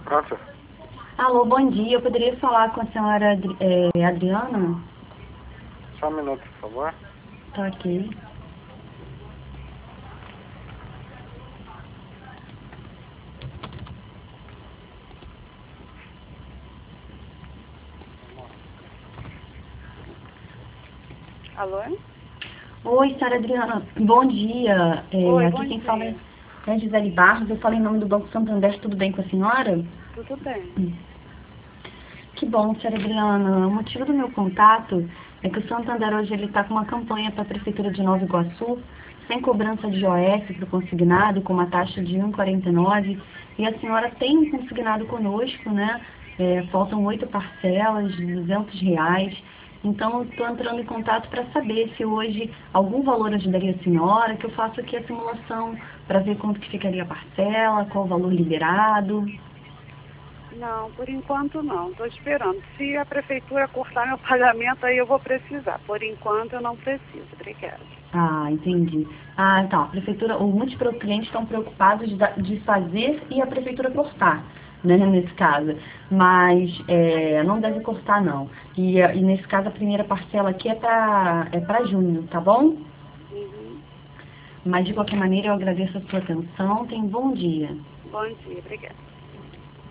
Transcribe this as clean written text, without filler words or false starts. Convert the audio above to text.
Nossa, Alô, bom dia. Eu poderia falar com a senhora Adriana? só um minuto, por favor. Tá aqui. Alô? Oi, senhora Adriana. Bom dia. Oi, bom Aqui quem fala dia. é Gisele Barros. Eu falo em nome do Banco Santander. Tudo bem com a senhora? Tudo bem. Que bom, senhora Adriana. O motivo do meu contato é que o Santander hoje ele está com uma campanha para a Prefeitura de Nova Iguaçu, sem cobrança de IOF para o consignado, com uma taxa de 1,49. E a senhora tem consignado conosco, né? Faltam 8 parcelas de R$ 200. Então, estou entrando em contato para saber se hoje algum valor ajudaria a senhora, que eu faço aqui a simulação para ver quanto que ficaria a parcela, qual o valor liberado. Não, por enquanto não. Estou esperando. Se a prefeitura cortar meu pagamento, aí eu vou precisar. Por enquanto eu não preciso. Obrigada. Ah, entendi. Ah, tá. A prefeitura, muitos clientes estão preocupados de fazer e a prefeitura cortar, né, nesse caso. Mas não deve cortar, não. E nesse caso, a primeira parcela aqui é para junho, tá bom? Uhum. Mas, de qualquer maneira, eu agradeço a sua atenção. Tenha um bom dia. Bom dia, obrigada.